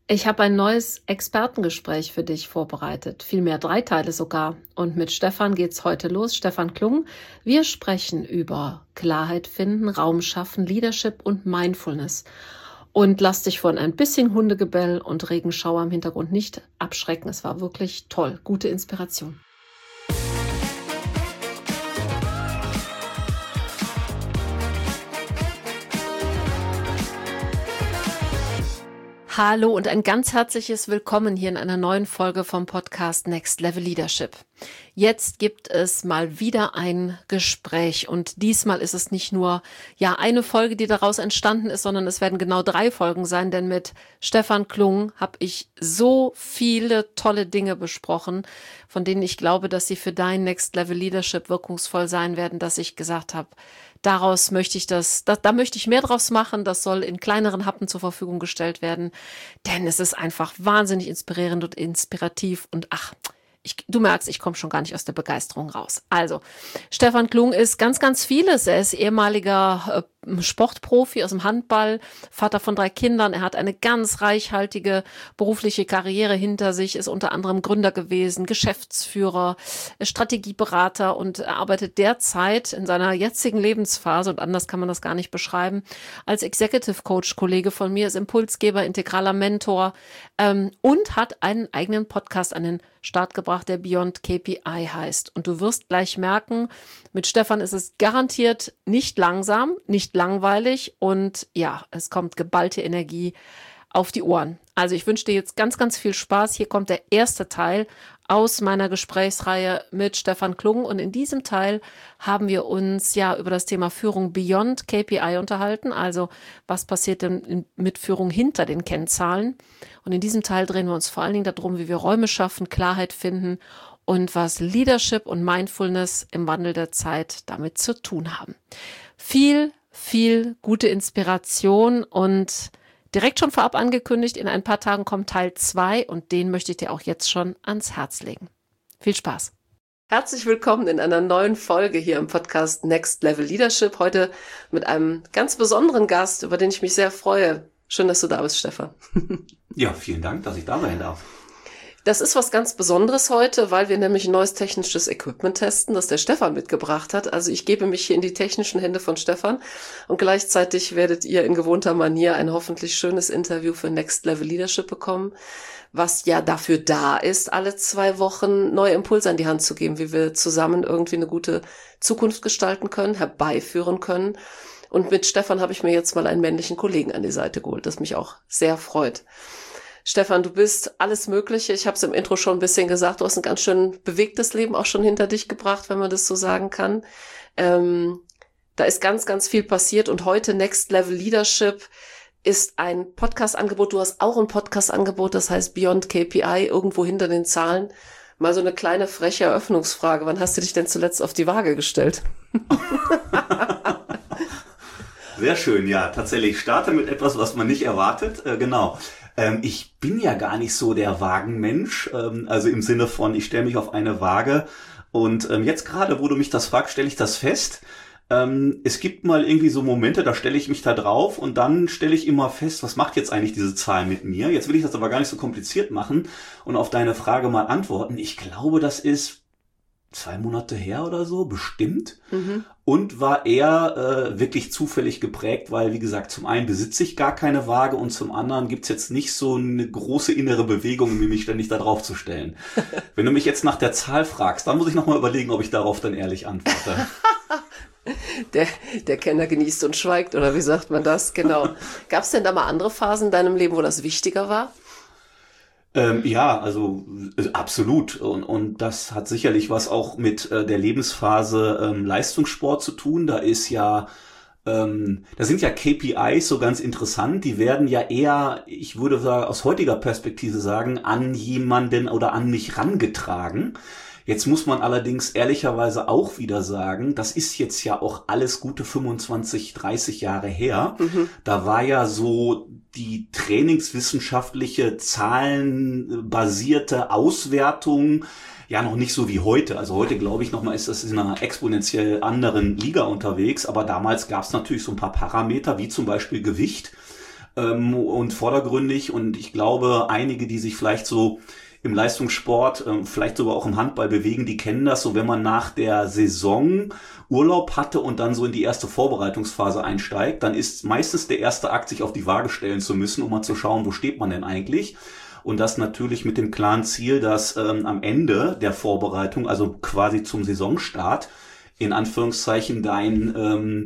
Ich habe ein neues Expertengespräch für dich vorbereitet, vielmehr 3 Teile sogar. Und mit Stefan geht's heute los. Stefan Klung. Wir sprechen über Klarheit finden, Raum schaffen, Leadership und Mindfulness. Und lass dich von ein bisschen Hundegebell und Regenschauer im Hintergrund nicht abschrecken. Es war wirklich toll. Gute Inspiration. Hallo und ein ganz herzliches Willkommen hier in einer neuen Folge vom Podcast Next Level Leadership. Jetzt gibt es mal wieder ein Gespräch und diesmal ist es nicht nur eine Folge, die daraus entstanden ist, sondern es werden genau 3 Folgen sein, denn mit Stefan Klung habe ich so viele tolle Dinge besprochen, von denen ich glaube, dass sie für dein Next Level Leadership wirkungsvoll sein werden, dass ich gesagt habe, daraus möchte ich da möchte ich mehr draus machen. Das soll in kleineren Happen zur Verfügung gestellt werden, denn es ist einfach wahnsinnig inspirierend und inspirativ und du merkst, ich komme schon gar nicht aus der Begeisterung raus. Also, Stefan Klung ist ganz, ganz vieles. Er ist ehemaliger Sportprofi aus dem Handball, Vater von 3 Kindern. Er hat eine ganz reichhaltige berufliche Karriere hinter sich, ist unter anderem Gründer gewesen, Geschäftsführer, Strategieberater und er arbeitet derzeit in seiner jetzigen Lebensphase, und anders kann man das gar nicht beschreiben, als Executive Coach. Kollege von mir, ist Impulsgeber, integraler Mentor und hat einen eigenen Podcast an den Start gebracht, der Beyond KPI heißt. Und du wirst gleich merken, mit Stefan ist es garantiert nicht langsam, nicht langweilig und es kommt geballte Energie auf die Ohren. Also ich wünsche dir jetzt ganz, ganz viel Spaß. Hier kommt der erste Teil aus meiner Gesprächsreihe mit Stefan Klung und in diesem Teil haben wir uns über das Thema Führung Beyond KPI unterhalten, also was passiert denn mit Führung hinter den Kennzahlen, und in diesem Teil drehen wir uns vor allen Dingen darum, wie wir Räume schaffen, Klarheit finden und was Leadership und Mindfulness im Wandel der Zeit damit zu tun haben. Viel gute Inspiration und direkt schon vorab angekündigt, in ein paar Tagen kommt Teil 2 und den möchte ich dir auch jetzt schon ans Herz legen. Viel Spaß! Herzlich willkommen in einer neuen Folge hier im Podcast Next Level Leadership. Heute mit einem ganz besonderen Gast, über den ich mich sehr freue. Schön, dass du da bist, Stefan. Ja, vielen Dank, dass ich da sein darf. Das ist was ganz Besonderes heute, weil wir nämlich ein neues technisches Equipment testen, das der Stefan mitgebracht hat. Also ich gebe mich hier in die technischen Hände von Stefan und gleichzeitig werdet ihr in gewohnter Manier ein hoffentlich schönes Interview für Next Level Leadership bekommen, was ja dafür da ist, alle 2 Wochen neue Impulse an die Hand zu geben, wie wir zusammen irgendwie eine gute Zukunft gestalten können, herbeiführen können. Und mit Stefan habe ich mir jetzt mal einen männlichen Kollegen an die Seite geholt, das mich auch sehr freut. Stefan, du bist alles Mögliche. Ich habe es im Intro schon ein bisschen gesagt. Du hast ein ganz schön bewegtes Leben auch schon hinter dich gebracht, wenn man das so sagen kann. Da ist ganz, ganz viel passiert. Und heute Next Level Leadership ist ein Podcast-Angebot. Du hast auch ein Podcast-Angebot, das heißt Beyond KPI, irgendwo hinter den Zahlen. Mal so eine kleine freche Eröffnungsfrage. Wann hast du dich denn zuletzt auf die Waage gestellt? Sehr schön, ja. Tatsächlich, ich starte mit etwas, was man nicht erwartet. Genau. Ich bin ja gar nicht so der Wagenmensch, also im Sinne von, ich stelle mich auf eine Waage und jetzt gerade, wo du mich das fragst, stelle ich das fest. Es gibt mal irgendwie so Momente, da stelle ich mich da drauf und dann stelle ich immer fest, was macht jetzt eigentlich diese Zahl mit mir? Jetzt will ich das aber gar nicht so kompliziert machen und auf deine Frage mal antworten. Ich glaube, das ist 2 Monate her oder so, bestimmt. Und war eher wirklich zufällig geprägt, weil, wie gesagt, zum einen besitze ich gar keine Waage und zum anderen gibt's jetzt nicht so eine große innere Bewegung, mich ständig da drauf zu stellen. Wenn du mich jetzt nach der Zahl fragst, dann muss ich nochmal überlegen, ob ich darauf dann ehrlich antworte. Der Kenner genießt und schweigt, oder wie sagt man das? Genau. Gab's denn da mal andere Phasen in deinem Leben, wo das wichtiger war? Also absolut. Und das hat sicherlich was auch mit der Lebensphase Leistungssport zu tun. Da sind ja KPIs so ganz interessant. Die werden ja eher, ich würde aus heutiger Perspektive sagen, an jemanden oder an mich rangetragen. Jetzt muss man allerdings ehrlicherweise auch wieder sagen, das ist jetzt ja auch alles gute 25, 30 Jahre her. Da war ja so die trainingswissenschaftliche, zahlenbasierte Auswertung ja noch nicht so wie heute. Also heute, glaube ich, nochmal ist das in einer exponentiell anderen Liga unterwegs. Aber damals gab es natürlich so ein paar Parameter, wie zum Beispiel Gewicht. und vordergründig. Und ich glaube, einige, die sich vielleicht so im Leistungssport, vielleicht sogar auch im Handball bewegen, die kennen das, so wenn man nach der Saison Urlaub hatte und dann so in die erste Vorbereitungsphase einsteigt, dann ist meistens der erste Akt, sich auf die Waage stellen zu müssen, um mal zu schauen, wo steht man denn eigentlich. Und das natürlich mit dem klaren Ziel, dass am Ende der Vorbereitung, also quasi zum Saisonstart, in Anführungszeichen dein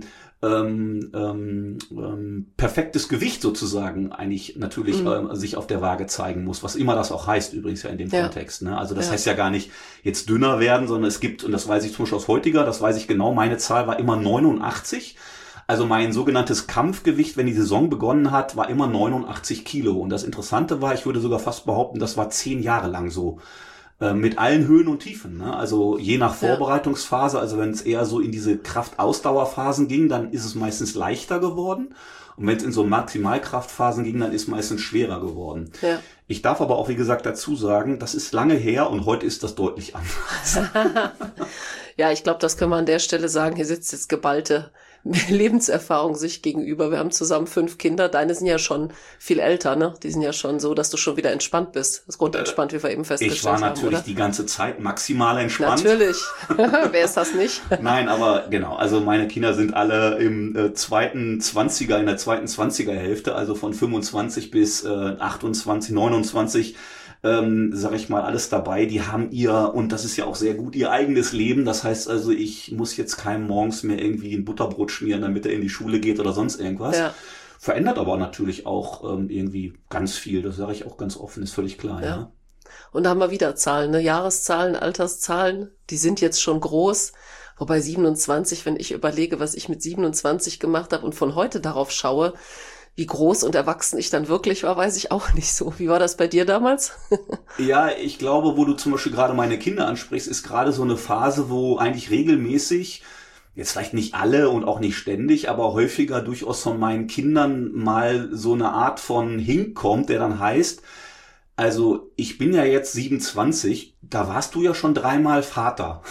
perfektes Gewicht sozusagen eigentlich natürlich sich auf der Waage zeigen muss, was immer das auch heißt übrigens ja in dem Kontext. Ne? Also das heißt ja gar nicht jetzt dünner werden, sondern es gibt, und das weiß ich zum Beispiel aus heutiger, das weiß ich genau, meine Zahl war immer 89. Also mein sogenanntes Kampfgewicht, wenn die Saison begonnen hat, war immer 89 Kilo. Und das Interessante war, ich würde sogar fast behaupten, das war 10 Jahre lang so. Mit allen Höhen und Tiefen. Ne? Also je nach Vorbereitungsphase, also wenn es eher so in diese Kraft-Ausdauerphasen ging, dann ist es meistens leichter geworden. Und wenn es in so Maximalkraftphasen ging, dann ist es meistens schwerer geworden. Ja. Ich darf aber auch, wie gesagt, dazu sagen, das ist lange her und heute ist das deutlich anders. Ja, ich glaube, das können wir an der Stelle sagen. Hier sitzt jetzt geballte Lebenserfahrung sich gegenüber. Wir haben zusammen 5 Kinder. Deine sind ja schon viel älter, ne? Die sind ja schon so, dass du schon wieder entspannt bist. Das ist grundentspannt, wie wir eben festgestellt haben. Ich war natürlich die ganze Zeit maximal entspannt. Natürlich. Wer ist das nicht? Nein, aber genau. Also meine Kinder sind alle im zweiten 20er, in der zweiten 20er Hälfte, also von 25 bis 28, 29. Sag ich mal, alles dabei. Die haben und das ist ja auch sehr gut, ihr eigenes Leben. Das heißt also, ich muss jetzt keinem morgens mehr irgendwie ein Butterbrot schmieren, damit er in die Schule geht oder sonst irgendwas. Ja. Verändert aber natürlich auch irgendwie ganz viel. Das sage ich auch ganz offen, ist völlig klar. Ja. Und da haben wir wieder Zahlen, ne? Jahreszahlen, Alterszahlen, die sind jetzt schon groß. Wobei 27, wenn ich überlege, was ich mit 27 gemacht habe und von heute darauf schaue, wie groß und erwachsen ich dann wirklich war, weiß ich auch nicht so. Wie war das bei dir damals? Ja, ich glaube, wo du zum Beispiel gerade meine Kinder ansprichst, ist gerade so eine Phase, wo eigentlich regelmäßig, jetzt vielleicht nicht alle und auch nicht ständig, aber häufiger durchaus von meinen Kindern mal so eine Art von Hink kommt, der dann heißt, also ich bin ja jetzt 27, da warst du ja schon 3-mal Vater.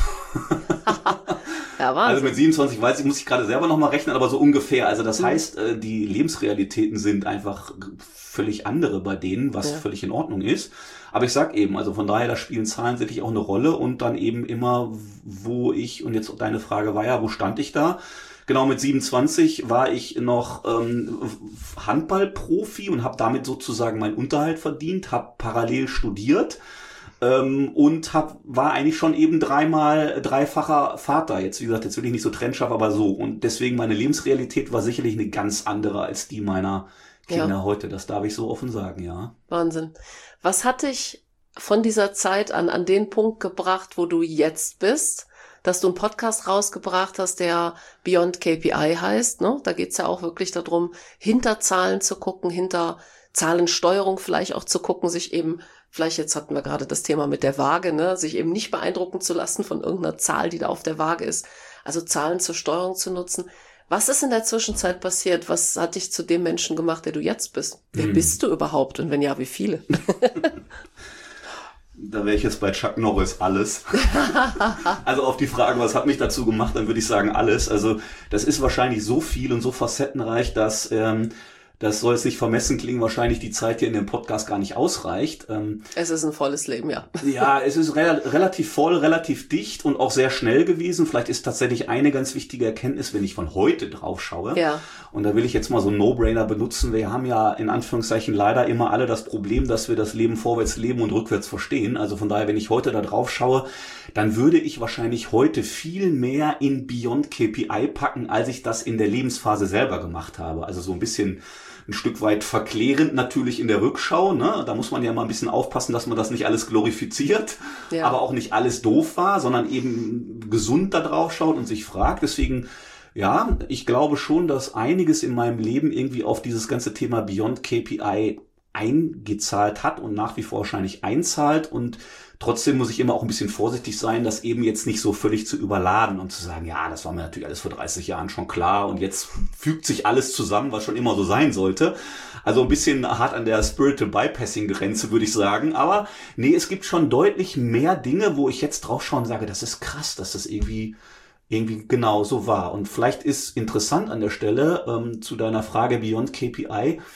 Ja, also mit 27 muss ich gerade selber nochmal rechnen, aber so ungefähr. Also das heißt, die Lebensrealitäten sind einfach völlig andere bei denen, was völlig in Ordnung ist. Aber ich sag eben, also von daher, da spielen Zahlen sicherlich auch eine Rolle und dann eben immer, und jetzt deine Frage war ja, wo stand ich da? Genau, mit 27 war ich noch Handballprofi und habe damit sozusagen meinen Unterhalt verdient, habe parallel studiert. Und war eigentlich schon eben dreifacher Vater. Jetzt, wie gesagt, jetzt will ich nicht so trennscharf, aber so. Und deswegen meine Lebensrealität war sicherlich eine ganz andere als die meiner Kinder heute. Das darf ich so offen sagen, ja. Wahnsinn. Was hat dich von dieser Zeit an den Punkt gebracht, wo du jetzt bist, dass du einen Podcast rausgebracht hast, der Beyond KPI heißt, ne? Da geht's ja auch wirklich darum, hinter Zahlen zu gucken, hinter Zahlensteuerung vielleicht auch zu gucken, sich eben, vielleicht jetzt hatten wir gerade das Thema mit der Waage, ne, sich eben nicht beeindrucken zu lassen von irgendeiner Zahl, die da auf der Waage ist. Also Zahlen zur Steuerung zu nutzen. Was ist in der Zwischenzeit passiert? Was hat dich zu dem Menschen gemacht, der du jetzt bist? Wer bist du überhaupt? Und wenn ja, wie viele? Da wäre ich jetzt bei Chuck Norris, alles. Also auf die Frage, was hat mich dazu gemacht, dann würde ich sagen alles. Also das ist wahrscheinlich so viel und so facettenreich, dass das soll jetzt nicht vermessen klingen, wahrscheinlich die Zeit hier in dem Podcast gar nicht ausreicht. Es ist ein volles Leben, ja. Ja, es ist relativ voll, relativ dicht und auch sehr schnell gewesen. Vielleicht ist tatsächlich eine ganz wichtige Erkenntnis, wenn ich von heute drauf schaue. Ja. Und da will ich jetzt mal so einen No-Brainer benutzen. Wir haben ja in Anführungszeichen leider immer alle das Problem, dass wir das Leben vorwärts leben und rückwärts verstehen. Also von daher, wenn ich heute da drauf schaue, dann würde ich wahrscheinlich heute viel mehr in Beyond KPI packen, als ich das in der Lebensphase selber gemacht habe. Also so ein Stück weit verklärend natürlich in der Rückschau, ne? Da muss man ja mal ein bisschen aufpassen, dass man das nicht alles glorifiziert, aber auch nicht alles doof war, sondern eben gesund da drauf schaut und sich fragt. Deswegen, ja, ich glaube schon, dass einiges in meinem Leben irgendwie auf dieses ganze Thema Beyond KPI eingezahlt hat und nach wie vor wahrscheinlich einzahlt, und trotzdem muss ich immer auch ein bisschen vorsichtig sein, das eben jetzt nicht so völlig zu überladen und zu sagen, ja, das war mir natürlich alles vor 30 Jahren schon klar und jetzt fügt sich alles zusammen, was schon immer so sein sollte. Also ein bisschen hart an der Spiritual Bypassing Grenze, würde ich sagen. Aber nee, es gibt schon deutlich mehr Dinge, wo ich jetzt drauf schaue und sage, das ist krass, dass das irgendwie genau so war. Und vielleicht ist interessant an der Stelle zu deiner Frage Beyond KPI,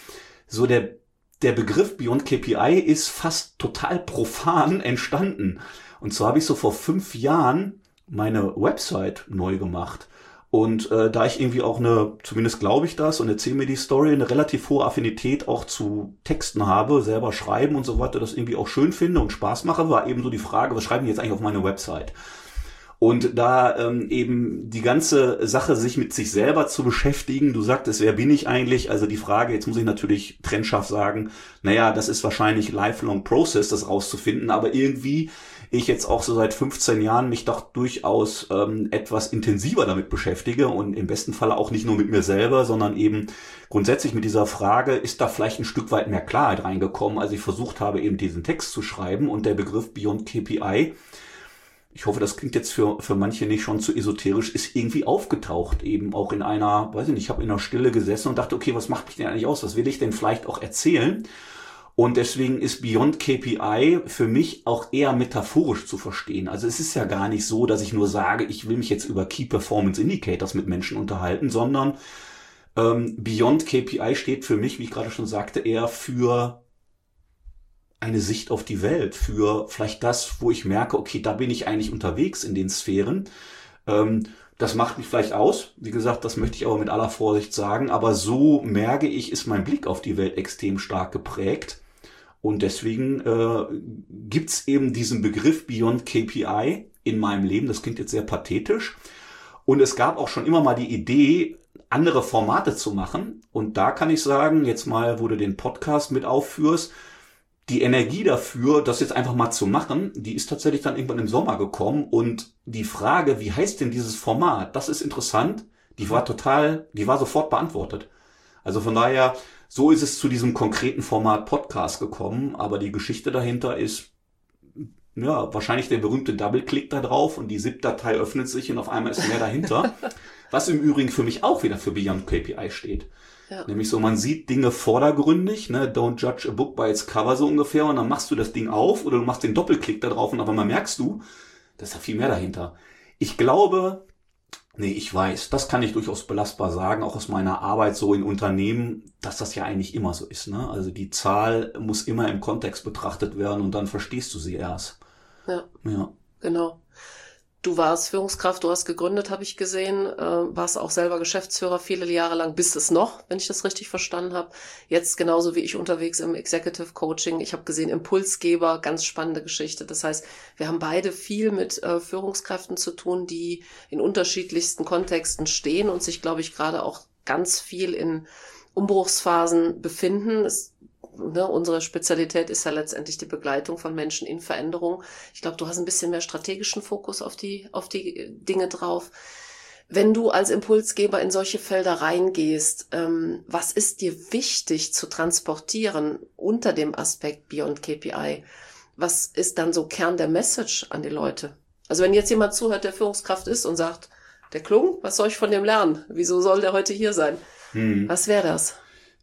so der Begriff Beyond KPI ist fast total profan entstanden. Und zwar habe ich so vor 5 Jahren meine Website neu gemacht. Und da ich irgendwie auch zumindest glaube ich das und erzähle mir die Story, eine relativ hohe Affinität auch zu Texten habe, selber schreiben und so weiter, das irgendwie auch schön finde und Spaß mache, war eben so die Frage, was schreiben die jetzt eigentlich auf meine Website? Und da eben die ganze Sache, sich mit sich selber zu beschäftigen, du sagtest, wer bin ich eigentlich? Also die Frage, jetzt muss ich natürlich trennscharf sagen, naja, das ist wahrscheinlich lifelong process, das rauszufinden, aber irgendwie ich jetzt auch so seit 15 Jahren mich doch durchaus etwas intensiver damit beschäftige und im besten Falle auch nicht nur mit mir selber, sondern eben grundsätzlich mit dieser Frage, ist da vielleicht ein Stück weit mehr Klarheit reingekommen, als ich versucht habe, eben diesen Text zu schreiben und der Begriff Beyond KPI, ich hoffe, das klingt jetzt für manche nicht schon zu esoterisch, ist irgendwie aufgetaucht, eben auch in einer, weiß ich nicht, ich habe in der Stille gesessen und dachte, okay, was macht mich denn eigentlich aus? Was will ich denn vielleicht auch erzählen? Und deswegen ist Beyond KPI für mich auch eher metaphorisch zu verstehen. Also es ist ja gar nicht so, dass ich nur sage, ich will mich jetzt über Key Performance Indicators mit Menschen unterhalten, sondern Beyond KPI steht für mich, wie ich gerade schon sagte, eher für eine Sicht auf die Welt, für vielleicht das, wo ich merke, okay, da bin ich eigentlich unterwegs in den Sphären. Das macht mich vielleicht aus. Wie gesagt, das möchte ich aber mit aller Vorsicht sagen. Aber so merke ich, ist mein Blick auf die Welt extrem stark geprägt. Und deswegen gibt's eben diesen Begriff Beyond KPI in meinem Leben. Das klingt jetzt sehr pathetisch. Und es gab auch schon immer mal die Idee, andere Formate zu machen. Und da kann ich sagen, jetzt mal, wo du den Podcast mit aufführst, die Energie dafür, das jetzt einfach mal zu machen, die ist tatsächlich dann irgendwann im Sommer gekommen. Und die Frage, wie heißt denn dieses Format? Das ist interessant. Die war sofort beantwortet. Also von daher, so ist es zu diesem konkreten Format Podcast gekommen. Aber die Geschichte dahinter ist, ja, wahrscheinlich der berühmte Double-Click da drauf und die ZIP-Datei öffnet sich und auf einmal ist mehr dahinter. Was im Übrigen für mich auch wieder für Beyond KPI steht. Ja. Nämlich so, man sieht Dinge vordergründig, ne, don't judge a book by its cover so ungefähr, und dann machst du das Ding auf oder du machst den Doppelklick da drauf und auf einmal merkst du, da ist ja viel mehr dahinter. Ich weiß, das kann ich durchaus belastbar sagen, auch aus meiner Arbeit so in Unternehmen, dass das ja eigentlich immer so ist, ne? Also die Zahl muss immer im Kontext betrachtet werden und dann verstehst du sie erst. Ja. Genau. Du warst Führungskraft, du hast gegründet, habe ich gesehen, warst auch selber Geschäftsführer viele Jahre lang, bist es noch, wenn ich das richtig verstanden habe. Jetzt genauso wie ich unterwegs im Executive Coaching. Ich habe gesehen, Impulsgeber, ganz spannende Geschichte. Das heißt, wir haben beide viel mit Führungskräften zu tun, die in unterschiedlichsten Kontexten stehen und sich, glaube ich, gerade auch ganz viel in Umbruchsphasen befinden. Unsere Spezialität ist ja letztendlich die Begleitung von Menschen in Veränderung. Ich glaube, du hast ein bisschen mehr strategischen Fokus auf die Dinge drauf. Wenn du als Impulsgeber in solche Felder reingehst, was ist dir wichtig zu transportieren unter dem Aspekt Beyond KPI? Was ist dann so Kern der Message an die Leute? Also wenn jetzt jemand zuhört, der Führungskraft ist und sagt, der Klung, was soll ich von dem lernen? Wieso soll der heute hier sein? Was wäre das?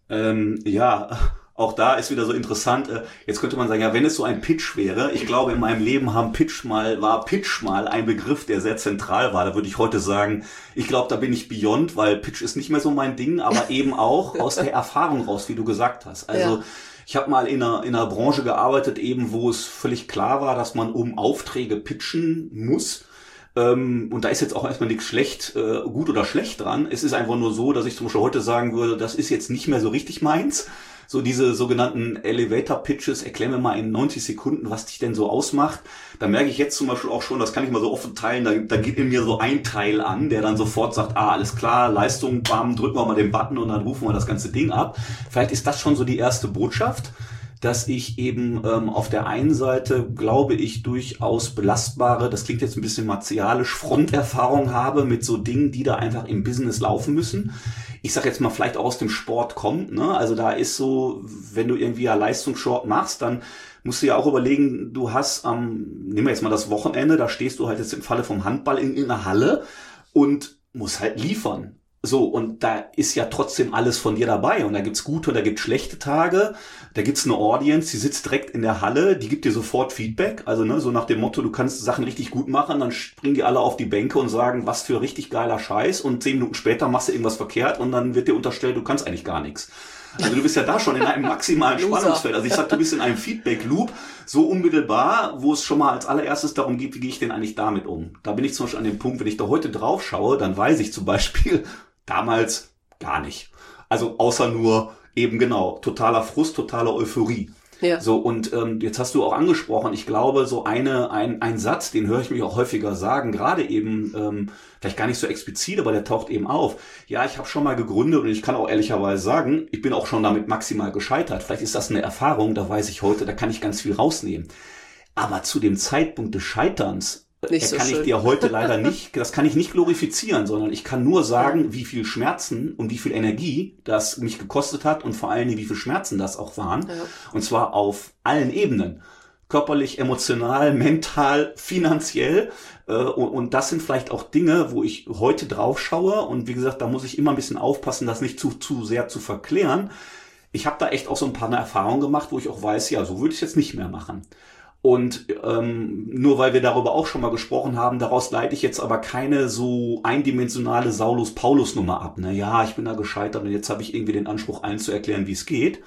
Auch da ist wieder so interessant, jetzt könnte man sagen, ja, wenn es so ein Pitch wäre, ich glaube, in meinem Leben war Pitch mal ein Begriff, der sehr zentral war. Da würde ich heute sagen, ich glaube, da bin ich Beyond, weil Pitch ist nicht mehr so mein Ding, aber eben auch aus der Erfahrung raus, wie du gesagt hast. Also ich habe mal in einer Branche gearbeitet, eben wo es völlig klar war, dass man um Aufträge pitchen muss. Und da ist jetzt auch erstmal nichts gut oder schlecht dran. Es ist einfach nur so, dass ich zum Beispiel heute sagen würde, das ist jetzt nicht mehr so richtig meins. So diese sogenannten Elevator-Pitches, erklär mir mal in 90 Sekunden, was dich denn so ausmacht. Da merke ich jetzt zum Beispiel auch schon, das kann ich mal so offen teilen, da geht in mir so ein Teil an, der dann sofort sagt, alles klar, Leistung, bam, drücken wir mal den Button und dann rufen wir das ganze Ding ab. Vielleicht ist das schon so die erste Botschaft, dass ich eben auf der einen Seite, glaube ich, durchaus belastbare, das klingt jetzt ein bisschen martialisch, Fronterfahrung habe mit so Dingen, die da einfach im Business laufen müssen. Ich sag jetzt mal, vielleicht auch aus dem Sport kommt, ne? Also da ist so, wenn du irgendwie ja Leistungssport machst, dann musst du ja auch überlegen, du hast nehmen wir jetzt mal das Wochenende, da stehst du halt jetzt im Falle vom Handball in einer Halle und musst halt liefern. So, und da ist ja trotzdem alles von dir dabei. Und da gibt's gute und da gibt's schlechte Tage. Da gibt's eine Audience, die sitzt direkt in der Halle, die gibt dir sofort Feedback. Also so nach dem Motto, du kannst Sachen richtig gut machen, dann springen die alle auf die Bänke und sagen, was für richtig geiler Scheiß. Und 10 Minuten später machst du irgendwas verkehrt und dann wird dir unterstellt, du kannst eigentlich gar nichts. Also du bist ja da schon in einem maximalen Spannungsfeld. Also ich sag, du bist in einem Feedback-Loop, so unmittelbar, wo es schon mal als allererstes darum geht, wie gehe ich denn eigentlich damit um? Da bin ich zum Beispiel an dem Punkt, wenn ich da heute drauf schaue, dann weiß ich zum Beispiel damals gar nicht. Also außer nur eben genau, totaler Frust, totaler Euphorie. Ja. So, und jetzt hast du auch angesprochen, ich glaube, so ein Satz, den höre ich mich auch häufiger sagen, gerade eben, vielleicht gar nicht so explizit, aber der taucht eben auf. Ja, ich habe schon mal gegründet und ich kann auch ehrlicherweise sagen, ich bin auch schon damit maximal gescheitert. Vielleicht ist das eine Erfahrung, da weiß ich heute, da kann ich ganz viel rausnehmen. Aber zu dem Zeitpunkt des Scheiterns, so kann schön. ich dir heute leider nicht, das kann ich nicht glorifizieren, sondern ich kann nur sagen, wie viel Schmerzen und wie viel Energie das mich gekostet hat und vor allen Dingen, wie viel Schmerzen das auch waren. Ja. Und zwar auf allen Ebenen. Körperlich, emotional, mental, finanziell. Und das sind vielleicht auch Dinge, wo ich heute drauf schaue. Und wie gesagt, da muss ich immer ein bisschen aufpassen, das nicht zu sehr zu verklären. Ich habe da echt auch so ein paar Erfahrungen gemacht, wo ich auch weiß, ja, so würde ich es jetzt nicht mehr machen. Und nur weil wir darüber auch schon mal gesprochen haben, daraus leite ich jetzt aber keine so eindimensionale Saulus-Paulus-Nummer ab. Ne? Ja, ich bin da gescheitert und jetzt habe ich irgendwie den Anspruch, allen zu erklären, wie es geht.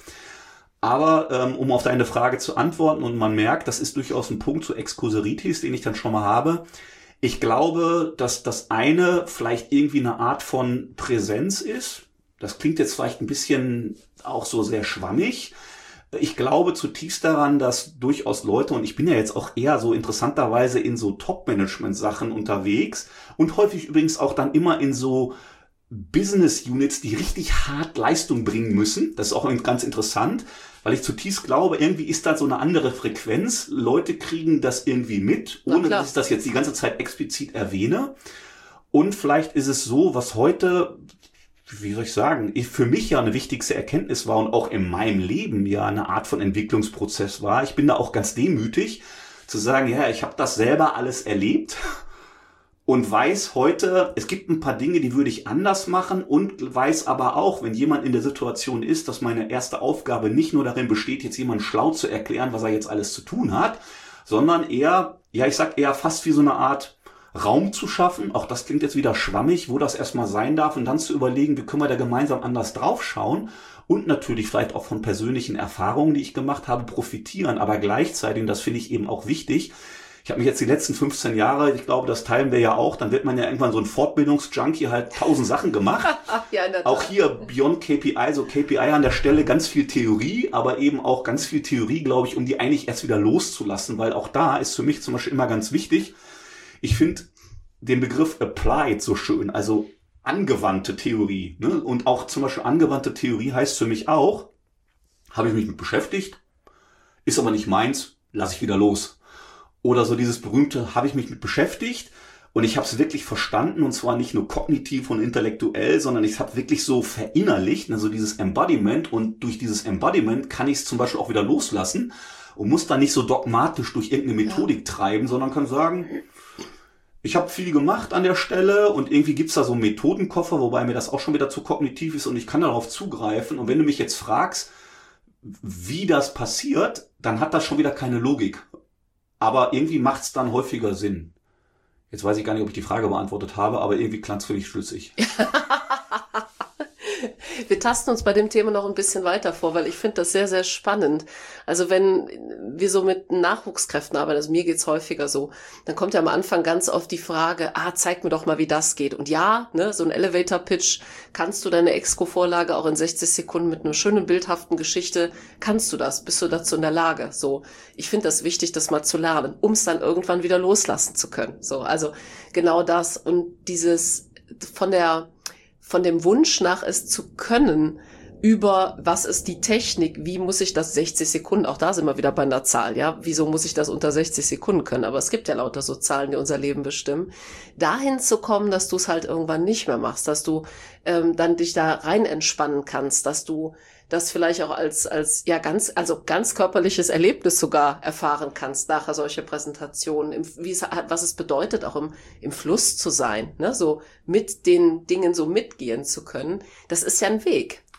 Aber um auf deine Frage zu antworten, und man merkt, das ist durchaus ein Punkt zu Exkluseritis, den ich dann schon mal habe. Ich glaube, dass das eine vielleicht irgendwie eine Art von Präsenz ist. Das klingt jetzt vielleicht ein bisschen auch so sehr schwammig. Ich glaube zutiefst daran, dass durchaus Leute, und ich bin ja jetzt auch eher so interessanterweise in so Top-Management-Sachen unterwegs und häufig übrigens auch dann immer in so Business-Units, die richtig hart Leistung bringen müssen. Das ist auch ganz interessant, weil ich zutiefst glaube, irgendwie ist da so eine andere Frequenz. Leute kriegen das irgendwie mit, ohne dass ich das jetzt die ganze Zeit explizit erwähne. Und vielleicht ist es so, was heute, wie soll ich sagen, für mich ja eine wichtigste Erkenntnis war und auch in meinem Leben ja eine Art von Entwicklungsprozess war. Ich bin da auch ganz demütig zu sagen, ja, ich habe das selber alles erlebt und weiß heute, es gibt ein paar Dinge, die würde ich anders machen und weiß aber auch, wenn jemand in der Situation ist, dass meine erste Aufgabe nicht nur darin besteht, jetzt jemand schlau zu erklären, was er jetzt alles zu tun hat, sondern eher, ja, ich sag eher fast wie so eine Art Raum zu schaffen, auch das klingt jetzt wieder schwammig, wo das erstmal sein darf und dann zu überlegen, wie können wir da gemeinsam anders draufschauen und natürlich vielleicht auch von persönlichen Erfahrungen, die ich gemacht habe, profitieren, aber gleichzeitig, und das finde ich eben auch wichtig, ich habe mich jetzt die letzten 15 Jahre, ich glaube, das teilen wir ja auch, dann wird man ja irgendwann so ein Fortbildungsjunkie, halt 1000 Sachen gemacht. Ja, in der Tat. Auch hier Beyond KPI, so KPI an der Stelle ganz viel Theorie, aber eben auch ganz viel Theorie, glaube ich, um die eigentlich erst wieder loszulassen, weil auch da ist für mich zum Beispiel immer ganz wichtig, ich finde den Begriff applied so schön, also angewandte Theorie. Ne? Und auch zum Beispiel angewandte Theorie heißt für mich auch, habe ich mich mit beschäftigt, ist aber nicht meins, lasse ich wieder los. Oder so dieses berühmte, habe ich mich mit beschäftigt und ich habe es wirklich verstanden und zwar nicht nur kognitiv und intellektuell, sondern ich habe wirklich so verinnerlicht, also dieses Embodiment und durch dieses Embodiment kann ich es zum Beispiel auch wieder loslassen und muss dann nicht so dogmatisch durch irgendeine Methodik treiben, sondern kann sagen, ich habe viel gemacht an der Stelle und irgendwie gibt's da so einen Methodenkoffer, wobei mir das auch schon wieder zu kognitiv ist und ich kann darauf zugreifen. Und wenn du mich jetzt fragst, wie das passiert, dann hat das schon wieder keine Logik. Aber irgendwie macht's dann häufiger Sinn. Jetzt weiß ich gar nicht, ob ich die Frage beantwortet habe, aber irgendwie klang's für mich schlüssig. Wir tasten uns bei dem Thema noch ein bisschen weiter vor, weil ich finde das sehr, sehr spannend. Also wenn wir so mit Nachwuchskräften arbeiten, also mir geht's häufiger so, dann kommt ja am Anfang ganz oft die Frage, zeig mir doch mal, wie das geht. Und ja, ne, so ein Elevator-Pitch, kannst du deine Exco-Vorlage auch in 60 Sekunden mit einer schönen, bildhaften Geschichte, kannst du das? Bist du dazu in der Lage? So, ich finde das wichtig, das mal zu lernen, um es dann irgendwann wieder loslassen zu können. So, also genau das und dieses von dem Wunsch nach es zu können, über was ist die Technik, wie muss ich das 60 Sekunden, auch da sind wir wieder bei einer Zahl, ja, wieso muss ich das unter 60 Sekunden können, aber es gibt ja lauter so Zahlen, die unser Leben bestimmen, dahin zu kommen, dass du es halt irgendwann nicht mehr machst, dass du dann dich da rein entspannen kannst, dass du das vielleicht auch als ganz körperliches Erlebnis sogar erfahren kannst, nachher solche Präsentationen, was es bedeutet, auch im Fluss zu sein, ne, so mit den Dingen so mitgehen zu können, das ist ja ein Weg.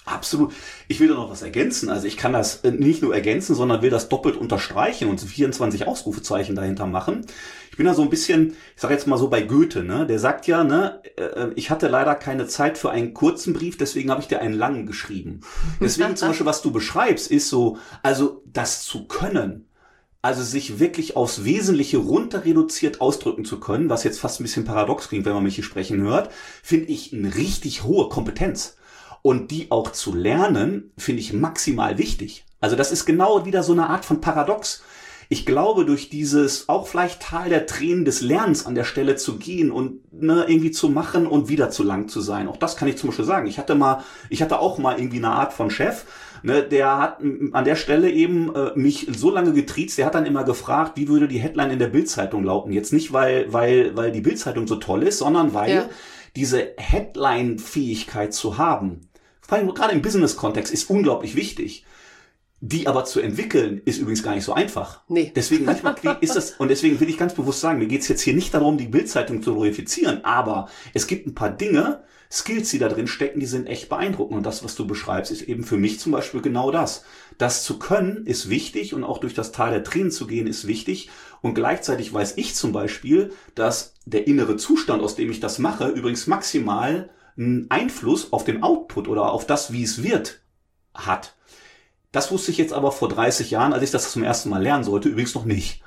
Absolut. Ich will da noch was ergänzen. Also ich kann das nicht nur ergänzen, sondern will das doppelt unterstreichen und 24 Ausrufezeichen dahinter machen. Ich bin da so ein bisschen, ich sage jetzt mal so bei Goethe, ne? Der sagt ja, ne, ich hatte leider keine Zeit für einen kurzen Brief, deswegen habe ich dir einen langen geschrieben. Deswegen zum Beispiel, was du beschreibst, ist so, also das zu können, also sich wirklich aufs Wesentliche runter reduziert ausdrücken zu können, was jetzt fast ein bisschen paradox klingt, wenn man mich hier sprechen hört, finde ich eine richtig hohe Kompetenz. Und die auch zu lernen, finde ich maximal wichtig. Also das ist genau wieder so eine Art von Paradox. Ich glaube, durch dieses auch vielleicht Tal der Tränen des Lernens an der Stelle zu gehen und irgendwie zu machen und wieder zu lang zu sein. Auch das kann ich zum Beispiel sagen. Ich hatte auch mal irgendwie eine Art von Chef, ne, der hat an der Stelle eben mich so lange getriezt, der hat dann immer gefragt, wie würde die Headline in der Bild-Zeitung lauten. Jetzt nicht, weil die Bild-Zeitung so toll ist, sondern weil diese Headline-Fähigkeit zu haben, vor allem gerade im Business-Kontext, ist unglaublich wichtig. Die aber zu entwickeln, ist übrigens gar nicht so einfach. Nee. Deswegen manchmal ist das, und deswegen will ich ganz bewusst sagen, mir geht's jetzt hier nicht darum, die Bild-Zeitung zu glorifizieren, aber es gibt ein paar Dinge, Skills, die da drin stecken, die sind echt beeindruckend. Und das, was du beschreibst, ist eben für mich zum Beispiel genau das. Das zu können, ist wichtig und auch durch das Tal der Tränen zu gehen, ist wichtig. Und gleichzeitig weiß ich zum Beispiel, dass der innere Zustand, aus dem ich das mache, übrigens maximal einen Einfluss auf den Output oder auf das, wie es wird, hat. Das wusste ich jetzt aber vor 30 Jahren, als ich das zum ersten Mal lernen sollte, übrigens noch nicht.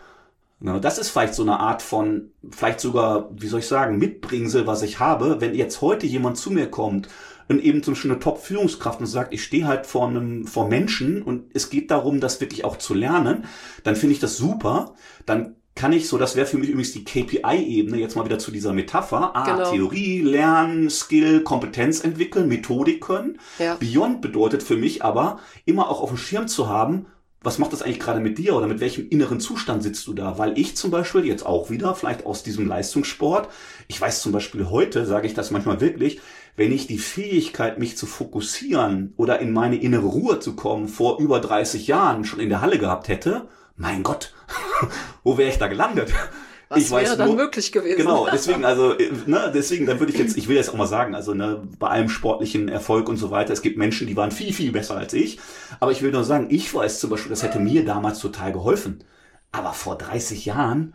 Das ist vielleicht so eine Art von, vielleicht sogar, wie soll ich sagen, Mitbringsel, was ich habe. Wenn jetzt heute jemand zu mir kommt und eben zum Beispiel eine Top-Führungskraft und sagt, ich stehe halt vor Menschen und es geht darum, das wirklich auch zu lernen, dann finde ich das super. Dann kann ich so, das wäre für mich übrigens die KPI-Ebene, jetzt mal wieder zu dieser Metapher. Genau. Theorie, Lernen, Skill, Kompetenz entwickeln, Methodik können. Ja. Beyond bedeutet für mich aber, immer auch auf dem Schirm zu haben, was macht das eigentlich gerade mit dir oder mit welchem inneren Zustand sitzt du da? Weil ich zum Beispiel jetzt auch wieder, vielleicht aus diesem Leistungssport, ich weiß zum Beispiel heute, sage ich das manchmal wirklich, wenn ich die Fähigkeit, mich zu fokussieren oder in meine innere Ruhe zu kommen, vor über 30 Jahren schon in der Halle gehabt hätte, mein Gott, wo wäre ich da gelandet? Was wäre dann möglich gewesen? Genau, deswegen, dann würde ich will jetzt auch mal sagen, also bei allem sportlichen Erfolg und so weiter, es gibt Menschen, die waren viel, viel besser als ich. Aber ich will nur sagen, ich weiß zum Beispiel, das hätte mir damals total geholfen. Aber vor 30 Jahren,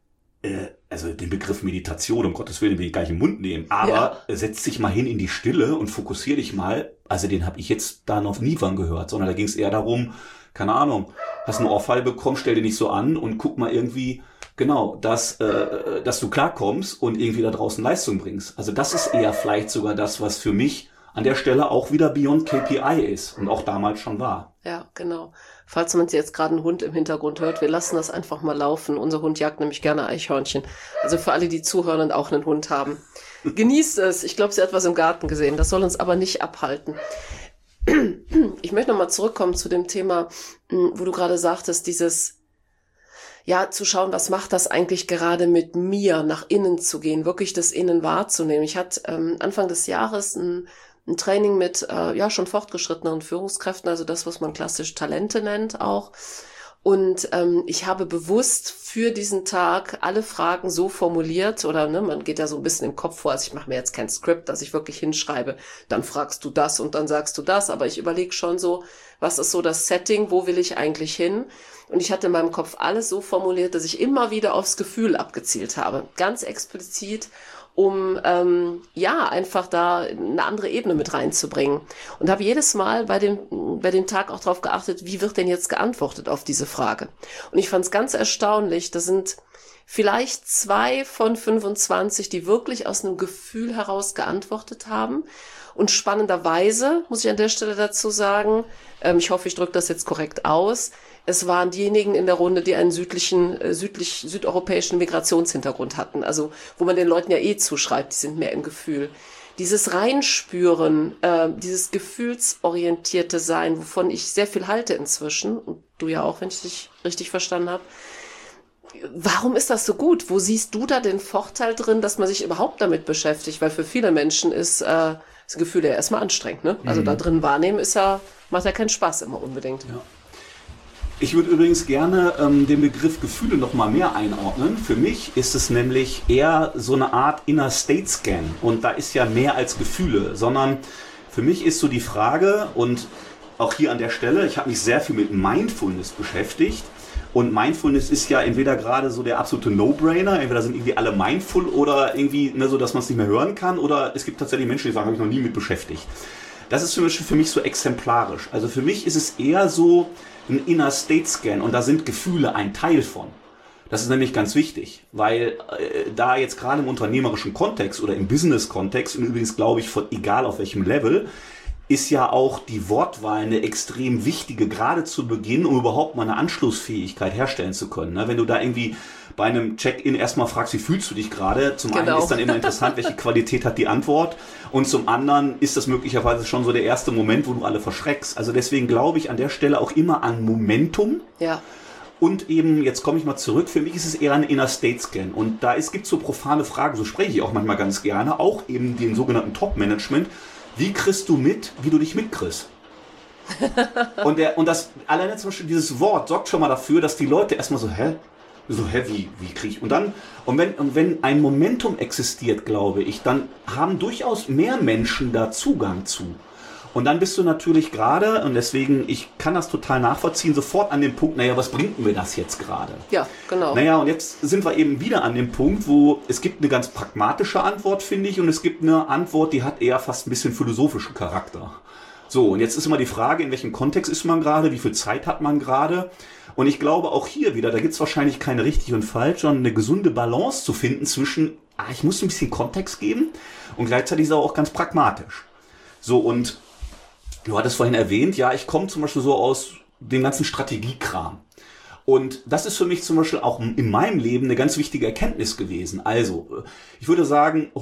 also den Begriff Meditation, um Gottes Willen, will ich gar nicht im Mund nehmen, aber setz dich mal hin in die Stille und fokussier dich mal. Also den habe ich jetzt da noch nie von gehört, sondern da ging es eher darum, keine Ahnung, hast eine Ohrfeige bekommen, stell dir nicht so an und guck mal irgendwie, genau, dass du klarkommst und irgendwie da draußen Leistung bringst. Also das ist eher vielleicht sogar das, was für mich an der Stelle auch wieder Beyond KPI ist und auch damals schon war. Ja, genau. Falls man jetzt gerade einen Hund im Hintergrund hört, wir lassen das einfach mal laufen. Unser Hund jagt nämlich gerne Eichhörnchen. Also für alle, die zuhören und auch einen Hund haben. Genießt es. Ich glaube, sie hat was im Garten gesehen. Das soll uns aber nicht abhalten. Ich möchte nochmal zurückkommen zu dem Thema, wo du gerade sagtest, dieses, zu schauen, was macht das eigentlich gerade mit mir, nach innen zu gehen, wirklich das Innen wahrzunehmen. Ich hatte Anfang des Jahres ein Training mit schon fortgeschritteneren Führungskräften, also das, was man klassisch Talente nennt auch. Und ich habe bewusst für diesen Tag alle Fragen so formuliert, oder man geht ja so ein bisschen im Kopf vor, also ich mache mir jetzt kein Skript, dass ich wirklich hinschreibe, dann fragst du das und dann sagst du das, aber ich überlege schon so, was ist so das Setting, wo will ich eigentlich hin? Und ich hatte in meinem Kopf alles so formuliert, dass ich immer wieder aufs Gefühl abgezielt habe, ganz explizit, um einfach da eine andere Ebene mit reinzubringen. Und habe jedes Mal bei dem Tag auch darauf geachtet, wie wird denn jetzt geantwortet auf diese Frage. Und ich fand es ganz erstaunlich, da sind vielleicht 2 von 25, die wirklich aus einem Gefühl heraus geantwortet haben. Und spannenderweise, muss ich an der Stelle dazu sagen, ich hoffe, ich drücke das jetzt korrekt aus, es waren diejenigen in der Runde, die einen südeuropäischen Migrationshintergrund hatten. Also wo man den Leuten ja zuschreibt, die sind mehr im Gefühl. Dieses Reinspüren, dieses gefühlsorientierte Sein, wovon ich sehr viel halte inzwischen, und du ja auch, wenn ich dich richtig verstanden habe. Warum ist das so gut? Wo siehst du da den Vorteil drin, dass man sich überhaupt damit beschäftigt? Weil für viele Menschen ist das Gefühl ja erstmal anstrengend, ne? Also da drin wahrnehmen macht ja keinen Spaß immer unbedingt. Ja. Ich würde übrigens gerne den Begriff Gefühle noch mal mehr einordnen. Für mich ist es nämlich eher so eine Art Inner State Scan. Und da ist ja mehr als Gefühle, sondern Für mich ist so die Frage, und auch hier an der Stelle, ich habe mich sehr viel mit Mindfulness beschäftigt. Und Mindfulness ist ja entweder gerade so der absolute No-Brainer, entweder sind irgendwie alle mindful oder irgendwie so, dass man es nicht mehr hören kann, oder es gibt tatsächlich Menschen, die sagen, habe ich noch nie mit beschäftigt. Das ist für mich so exemplarisch. Also für mich ist es eher so ein Inner State Scan und da sind Gefühle ein Teil von. Das ist nämlich ganz wichtig, weil da jetzt gerade im unternehmerischen Kontext oder im Business-Kontext, und übrigens glaube ich, egal auf welchem Level, ist ja auch die Wortwahl eine extrem wichtige, gerade zu Beginn, um überhaupt mal eine Anschlussfähigkeit herstellen zu können. Wenn du da irgendwie bei einem Check-in erstmal fragst, wie fühlst du dich gerade? Zum einen ist dann immer interessant, welche Qualität hat die Antwort, und zum anderen ist das möglicherweise schon so der erste Moment, wo du alle verschreckst. Also deswegen glaube ich an der Stelle auch immer an Momentum. Ja. Und eben, jetzt komme ich mal zurück, für mich ist es eher ein Inner State Scan. Und da gibt es so profane Fragen, so spreche ich auch manchmal ganz gerne, auch eben den sogenannten Top-Management. Wie kriegst du mit, wie du dich mitkriegst? und das, alleine zum Beispiel dieses Wort sorgt schon mal dafür, dass die Leute erstmal so, wie kriege ich? Und wenn ein Momentum existiert, glaube ich, dann haben durchaus mehr Menschen da Zugang zu. Und dann bist du natürlich gerade, und deswegen, ich kann das total nachvollziehen, sofort an dem Punkt, was bringt mir das jetzt gerade? Ja, genau. Und jetzt sind wir eben wieder an dem Punkt, wo es gibt eine ganz pragmatische Antwort, finde ich, und es gibt eine Antwort, die hat eher fast ein bisschen philosophischen Charakter. So, und jetzt ist immer die Frage, in welchem Kontext ist man gerade, wie viel Zeit hat man gerade? Und ich glaube auch hier wieder, da gibt es wahrscheinlich keine richtig und falsch, sondern eine gesunde Balance zu finden zwischen, ich muss ein bisschen Kontext geben, und gleichzeitig ist er auch ganz pragmatisch. So, und du hattest vorhin erwähnt, ich komme zum Beispiel so aus dem ganzen Strategiekram. Und das ist für mich zum Beispiel auch in meinem Leben eine ganz wichtige Erkenntnis gewesen. Also, ich würde sagen,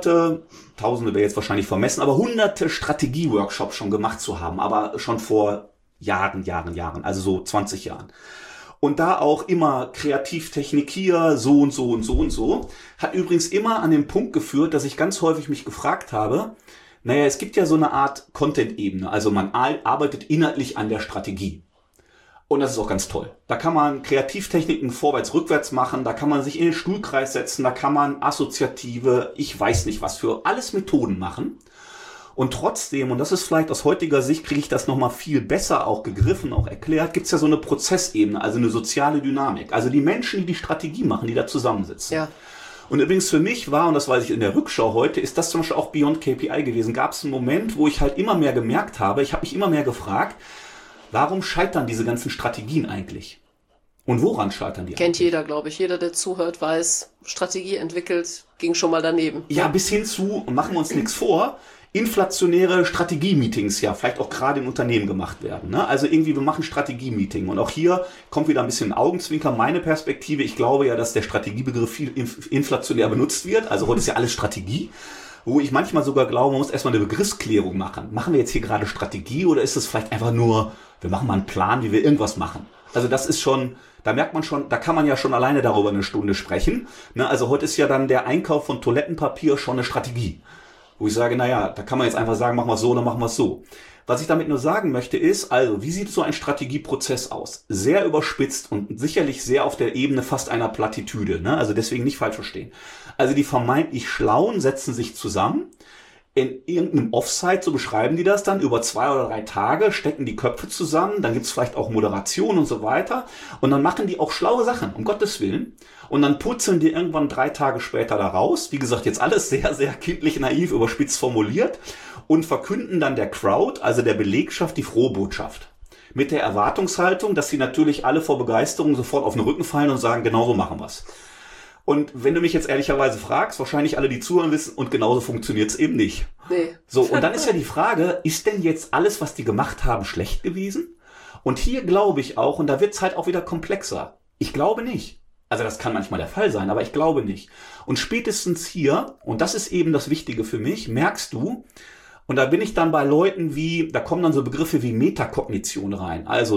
Tausende wäre jetzt wahrscheinlich vermessen, aber hunderte Strategie-Workshops schon gemacht zu haben, aber schon vor Jahren, also so 20 Jahren. Und da auch immer Kreativtechnik hier, so und so und so und so, hat übrigens immer an den Punkt geführt, dass ich ganz häufig mich gefragt habe, es gibt ja so eine Art Content-Ebene, also man arbeitet inhaltlich an der Strategie. Und das ist auch ganz toll. Da kann man Kreativtechniken vorwärts, rückwärts machen, da kann man sich in den Stuhlkreis setzen, da kann man assoziative, ich weiß nicht was für, alles Methoden machen. Und trotzdem, und das ist vielleicht aus heutiger Sicht, kriege ich das nochmal viel besser auch gegriffen, auch erklärt, gibt es ja so eine Prozessebene, also eine soziale Dynamik. Also die Menschen, die die Strategie machen, die da zusammensitzen. Ja. Und übrigens für mich war, und das weiß ich in der Rückschau heute, ist das zum Beispiel auch Beyond KPI gewesen. Gab es einen Moment, wo ich halt immer mehr gemerkt habe, ich habe mich immer mehr gefragt, warum scheitern diese ganzen Strategien eigentlich? Und woran scheitern die? Kennt jeder, glaube ich. Jeder, der zuhört, weiß, Strategie entwickelt, ging schon mal daneben. Ja, bis hin zu, machen wir uns nichts vor, inflationäre Strategie-Meetings vielleicht auch gerade in Unternehmen gemacht werden. Also irgendwie, wir machen Strategie-Meeting. Und auch hier kommt wieder ein bisschen ein Augenzwinker, meine Perspektive. Ich glaube ja, dass der Strategiebegriff viel inflationär benutzt wird. Also heute ist ja alles Strategie. Wo ich manchmal sogar glaube, man muss erstmal eine Begriffsklärung machen. Machen wir jetzt hier gerade Strategie oder ist es vielleicht einfach nur, wir machen mal einen Plan, wie wir irgendwas machen? Also das ist schon, da merkt man schon, da kann man ja schon alleine darüber eine Stunde sprechen. Also heute ist ja dann der Einkauf von Toilettenpapier schon eine Strategie. Wo ich sage, da kann man jetzt einfach sagen, machen wir es so oder machen wir es so. Was ich damit nur sagen möchte ist, also, wie sieht so ein Strategieprozess aus? Sehr überspitzt und sicherlich sehr auf der Ebene fast einer Plattitüde. Also deswegen nicht falsch verstehen. Also die vermeintlich Schlauen setzen sich zusammen. In irgendeinem Offsite, so beschreiben die das dann, über 2 oder 3 Tage stecken die Köpfe zusammen, dann gibt's vielleicht auch Moderation und so weiter. Und dann machen die auch schlaue Sachen, um Gottes Willen. Und dann purzeln die irgendwann 3 Tage später da raus. Wie gesagt, jetzt alles sehr, sehr kindlich naiv, überspitzt formuliert. Und verkünden dann der Crowd, also der Belegschaft, die frohe Botschaft. Mit der Erwartungshaltung, dass sie natürlich alle vor Begeisterung sofort auf den Rücken fallen und sagen, genau so machen wir's. Und wenn du mich jetzt ehrlicherweise fragst, wahrscheinlich alle, die zuhören, wissen, und genauso funktioniert's eben nicht. Nee. So, und dann ist ja die Frage, ist denn jetzt alles, was die gemacht haben, schlecht gewesen? Und hier glaube ich auch, und da wird's halt auch wieder komplexer. Ich glaube nicht. Also das kann manchmal der Fall sein, aber ich glaube nicht. Und spätestens hier, und das ist eben das Wichtige für mich, merkst du, und da bin ich dann bei Leuten wie, da kommen dann so Begriffe wie Metakognition rein. Also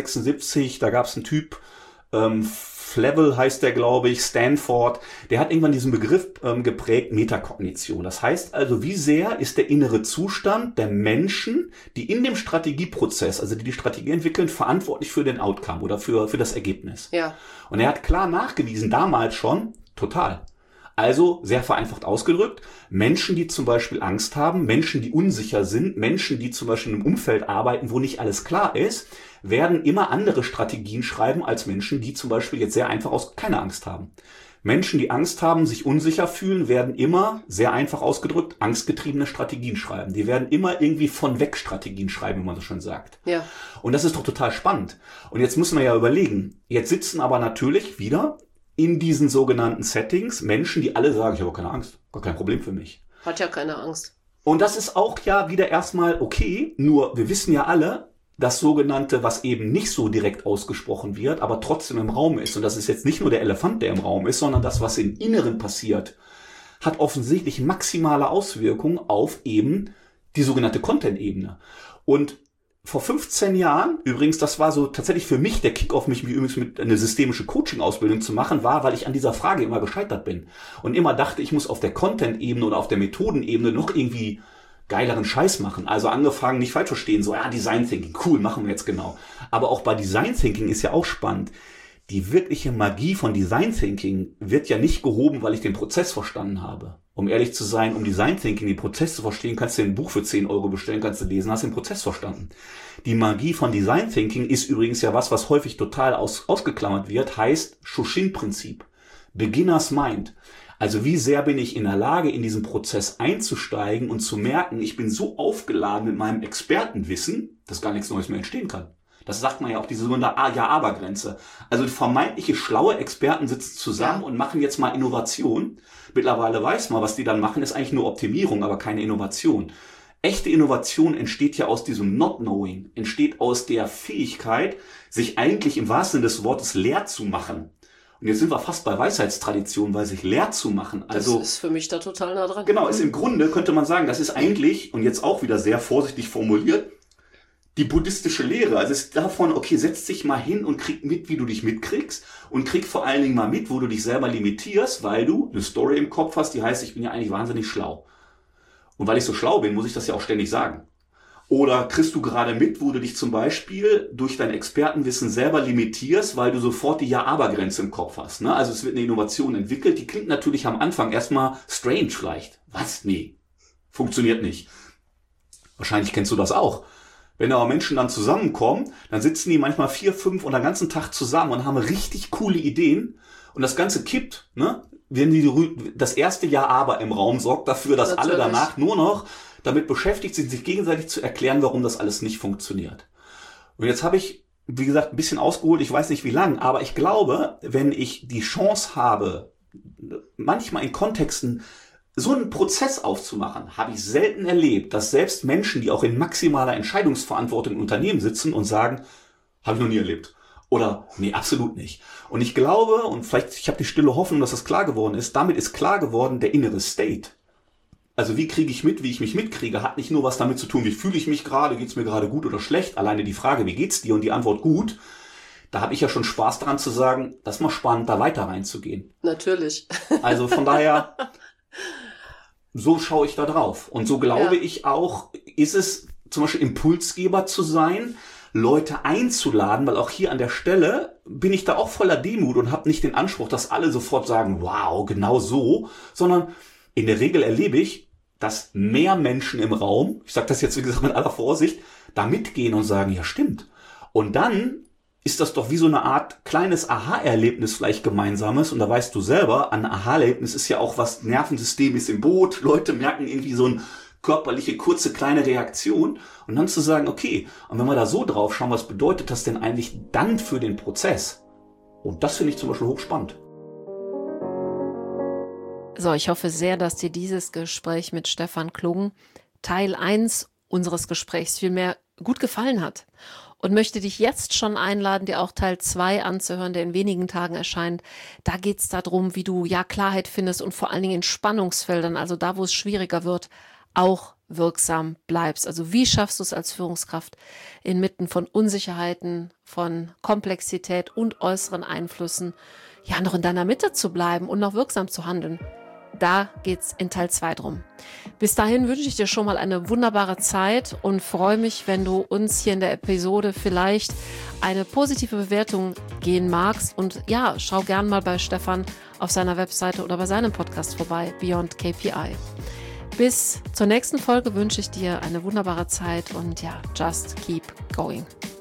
1976, da gab's einen Typ, Flevel heißt der, glaube ich, Stanford, der hat irgendwann diesen Begriff geprägt, Metakognition. Das heißt also, wie sehr ist der innere Zustand der Menschen, die in dem Strategieprozess, also die Strategie entwickeln, verantwortlich für den Outcome oder für das Ergebnis. Ja. Und er hat klar nachgewiesen, damals schon, total. Also sehr vereinfacht ausgedrückt, Menschen, die zum Beispiel Angst haben, Menschen, die unsicher sind, Menschen, die zum Beispiel in einem Umfeld arbeiten, wo nicht alles klar ist, werden immer andere Strategien schreiben als Menschen, die zum Beispiel jetzt sehr einfach keine Angst haben. Menschen, die Angst haben, sich unsicher fühlen, werden immer, sehr einfach ausgedrückt, angstgetriebene Strategien schreiben. Die werden immer irgendwie von weg Strategien schreiben, wie man so schön sagt. Ja. Und das ist doch total spannend. Und jetzt müssen wir ja überlegen, jetzt sitzen aber natürlich wieder in diesen sogenannten Settings Menschen, die alle sagen, ich habe keine Angst, gar kein Problem für mich. Hat ja keine Angst. Und das ist auch ja wieder erstmal okay, nur wir wissen ja alle, das sogenannte, was eben nicht so direkt ausgesprochen wird, aber trotzdem im Raum ist. Und das ist jetzt nicht nur der Elefant, der im Raum ist, sondern das, was im Inneren passiert, hat offensichtlich maximale Auswirkungen auf eben die sogenannte Content-Ebene. Und vor 15 Jahren, übrigens, das war so tatsächlich für mich der Kick-off, mich übrigens mit eine systemische Coaching-Ausbildung zu machen, war, weil ich an dieser Frage immer gescheitert bin. Und immer dachte, ich muss auf der Content-Ebene oder auf der Methodenebene noch irgendwie geileren Scheiß machen. Also angefangen, nicht falsch verstehen, so, ja, Design Thinking, cool, machen wir jetzt genau. Aber auch bei Design Thinking ist ja auch spannend. Die wirkliche Magie von Design Thinking wird ja nicht gehoben, weil ich den Prozess verstanden habe. Um ehrlich zu sein, um Design Thinking, den Prozess zu verstehen, kannst du dir ein Buch für 10 Euro bestellen, kannst du lesen, hast den Prozess verstanden. Die Magie von Design Thinking ist übrigens ja was häufig total ausgeklammert wird, heißt Shoshin-Prinzip. Beginner's Mind. Also wie sehr bin ich in der Lage, in diesen Prozess einzusteigen und zu merken, ich bin so aufgeladen mit meinem Expertenwissen, dass gar nichts Neues mehr entstehen kann. Das sagt man ja auch, diese sogenannte Ja-Aber-Grenze. Also vermeintliche schlaue Experten sitzen zusammen und machen jetzt mal Innovation. Mittlerweile weiß man, was die dann machen, ist eigentlich nur Optimierung, aber keine Innovation. Echte Innovation entsteht ja aus diesem Not-Knowing, entsteht aus der Fähigkeit, sich eigentlich im wahrsten Sinne des Wortes leer zu machen. Und jetzt sind wir fast bei Weisheitstradition, weil sich leer zu machen. Also, das ist für mich da total nah dran. Genau, ist im Grunde, könnte man sagen, das ist eigentlich, und jetzt auch wieder sehr vorsichtig formuliert, die buddhistische Lehre. Also es ist davon, okay, setz dich mal hin und krieg mit, wie du dich mitkriegst und krieg vor allen Dingen mal mit, wo du dich selber limitierst, weil du eine Story im Kopf hast, die heißt, ich bin ja eigentlich wahnsinnig schlau. Und weil ich so schlau bin, muss ich das ja auch ständig sagen. Oder kriegst du gerade mit, wo du dich zum Beispiel durch dein Expertenwissen selber limitierst, weil du sofort die Ja-Aber-Grenze im Kopf hast. Ne? Also es wird eine Innovation entwickelt, die klingt natürlich am Anfang erstmal strange vielleicht. Was? Nee, funktioniert nicht. Wahrscheinlich kennst du das auch. Wenn aber Menschen dann zusammenkommen, dann sitzen die manchmal 4, 5 und den ganzen Tag zusammen und haben richtig coole Ideen und das Ganze kippt. Ne? Wenn das erste Ja-Aber im Raum sorgt dafür, dass alle danach nur noch damit beschäftigt sind, sich gegenseitig zu erklären, warum das alles nicht funktioniert. Und jetzt habe ich, wie gesagt, ein bisschen ausgeholt, ich weiß nicht wie lang, aber ich glaube, wenn ich die Chance habe, manchmal in Kontexten so einen Prozess aufzumachen, habe ich selten erlebt, dass selbst Menschen, die auch in maximaler Entscheidungsverantwortung im Unternehmen sitzen und sagen, habe ich noch nie erlebt. Oder, nee, absolut nicht. Und ich glaube, und vielleicht, ich habe die stille Hoffnung, dass das klar geworden ist, damit ist klar geworden, der innere State. Also wie kriege ich mit, wie ich mich mitkriege, hat nicht nur was damit zu tun, wie fühle ich mich gerade, geht's mir gerade gut oder schlecht. Alleine die Frage, wie geht's dir und die Antwort gut, da habe ich ja schon Spaß daran zu sagen, das ist mal spannend, da weiter reinzugehen. Natürlich. Also von daher, so schaue ich da drauf. Und so glaube ich auch, ist es zum Beispiel Impulsgeber zu sein, Leute einzuladen, weil auch hier an der Stelle bin ich da auch voller Demut und habe nicht den Anspruch, dass alle sofort sagen, wow, genau so, sondern in der Regel erlebe ich, dass mehr Menschen im Raum, ich sage das jetzt wie gesagt mit aller Vorsicht, da mitgehen und sagen, ja stimmt. Und dann ist das doch wie so eine Art kleines Aha-Erlebnis vielleicht gemeinsames. Und da weißt du selber, ein Aha-Erlebnis ist ja auch was, Nervensystem ist im Boot, Leute merken irgendwie so eine körperliche, kurze, kleine Reaktion. Und dann zu sagen, okay, und wenn wir da so drauf schauen, was bedeutet das denn eigentlich dann für den Prozess? Und das finde ich zum Beispiel hochspannend. So, ich hoffe sehr, dass dir dieses Gespräch mit Stefan Klung, Teil 1 unseres Gesprächs, vielmehr gut gefallen hat. Und möchte dich jetzt schon einladen, dir auch Teil 2 anzuhören, der in wenigen Tagen erscheint. Da geht es darum, wie du Klarheit findest und vor allen Dingen in Spannungsfeldern, also da, wo es schwieriger wird, auch wirksam bleibst. Also wie schaffst du es als Führungskraft inmitten von Unsicherheiten, von Komplexität und äußeren Einflüssen, noch in deiner Mitte zu bleiben und noch wirksam zu handeln. Da geht's in Teil 2 drum. Bis dahin wünsche ich dir schon mal eine wunderbare Zeit und freue mich, wenn du uns hier in der Episode vielleicht eine positive Bewertung geben magst. Und schau gern mal bei Stefan auf seiner Webseite oder bei seinem Podcast vorbei, Beyond KPI. Bis zur nächsten Folge wünsche ich dir eine wunderbare Zeit und ja, just keep going.